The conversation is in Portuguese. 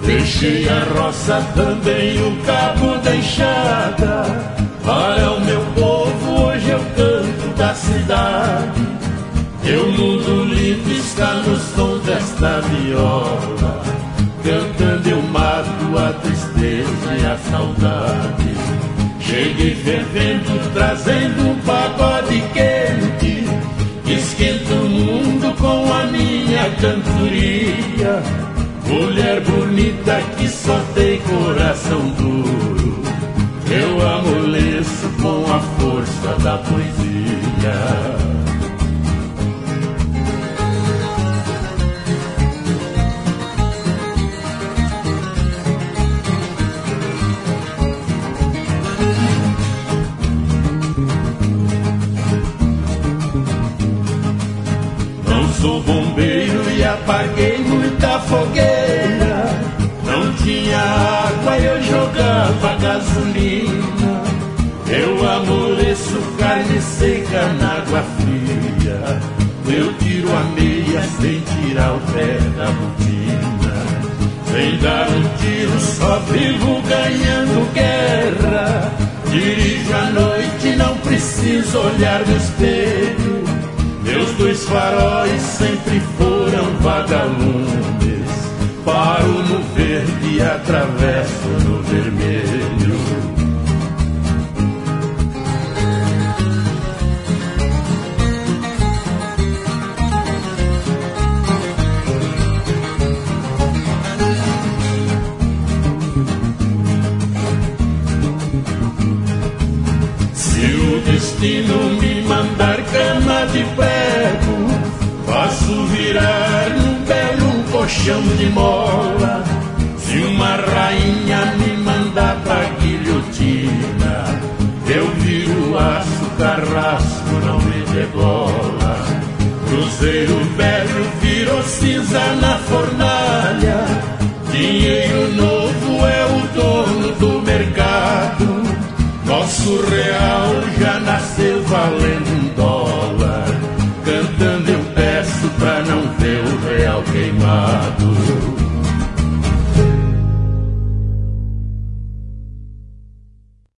Deixei a roça, também o cabo da enxada. Para o meu povo hoje eu canto da cidade. Meu mundo lindo está no som desta viola. Cantando eu mato a tristeza e a saudade. Cheguei fervendo, trazendo um pagode quente. Esquenta o mundo com a minha cantoria. Mulher bonita que só tem coração duro, eu amoleço com a força da poesia. Não sou bombeiro e apaguei muita fogueira. Não tinha água, eu jogava gasolina. Eu amoleço carne seca na água fria. Eu tiro a meia sem tirar o pé da botina. Sem dar um tiro, só vivo ganhando guerra. Dirijo à noite, não preciso olhar no espelho. Meus dois faróis sempre foram vagalumes. Paro no verde e atravesso no vermelho. Se o destino me mandar cama de prego, faço virar num belo colchão de mola. Se uma rainha me mandar pra guilhotina, eu viro aço, carrasco, não me debola. Cruzeiro velho virou cinza na fornalha. Dinheiro novo é o dono do mercado. Nosso real já nasceu valendo.